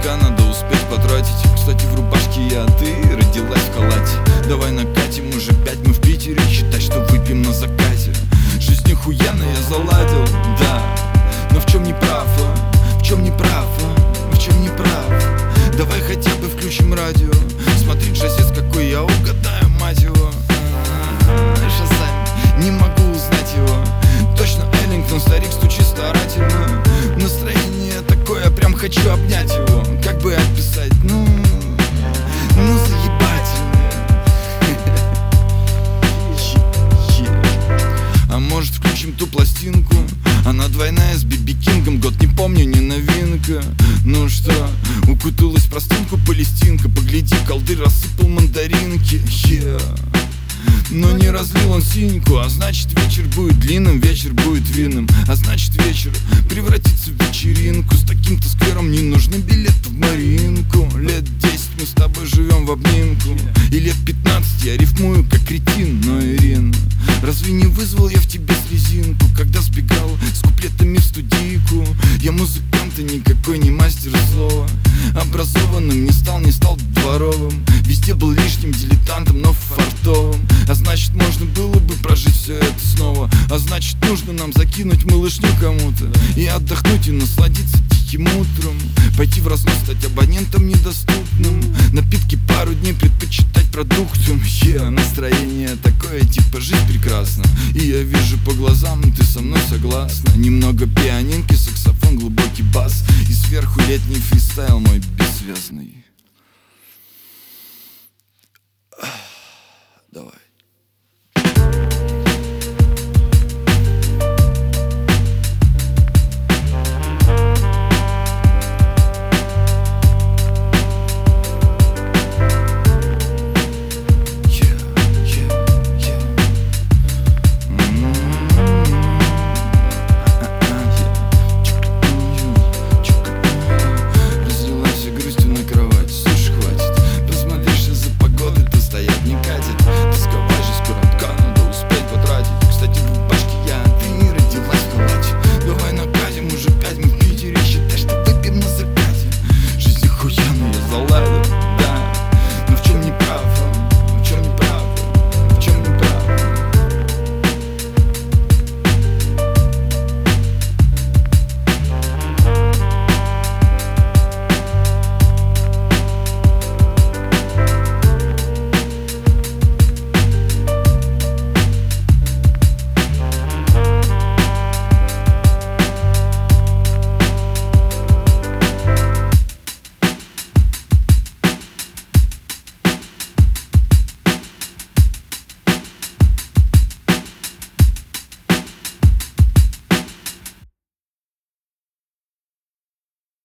денежка надо успеть потратить. Кстати, в рубашке я, а ты родилась в халате. Давай накатим, уже 5 мы в Питере, считай, что выпьем на закате. Жизнь охуенно я заладил, да. Но в чем не прав, а? В чем не прав, а? В чем не прав? Давай хотя бы включим радио. Смотри, джазец какой, я угадаю, мать его. Шазам, не могу узнать его. Точно Эллингтон, старик стучит старательно. Настроение такое, прям хочу обнять его. Как бы описать, ну заебательно. А может включим ту пластинку? Она двойная с Биби Кингом, год не помню, не новинка. Ну что, укуталась в простынку Палестинка. Погляди, колдырь рассыпал мандаринки. Но не разлил он синьку, а значит вечер будет длинным, вечер будет винным. А значит вечер превратится в вечеринку. С таким-то сквером не нужны билеты в Маринку. Лет 10 мы с тобой живем в обнимку, и лет 15 я рифмую как кретин. Но, Ирина, разве не вызвал я в тебе слезинку, когда сбегал с куплетами в студийку? Я музыкант и никакой не мастер слова. Образованным не стал дворовым. Везде был лишним дилетантом, но фартовым. А значит, можно было бы прожить все это снова. А значит, нужно нам закинуть малышню кому-то и отдохнуть, и насладиться тихим утром. Пойти в разнос, стать абонентом недоступным. Напитки пару дней предпочитать продуктам. Настроение такое, типа жизнь прекрасна. И я вижу по глазам, ты со мной согласна. Немного пианинки, саксофон, глубокий бас, и сверху летний фристайл мой бессвязный. Давай.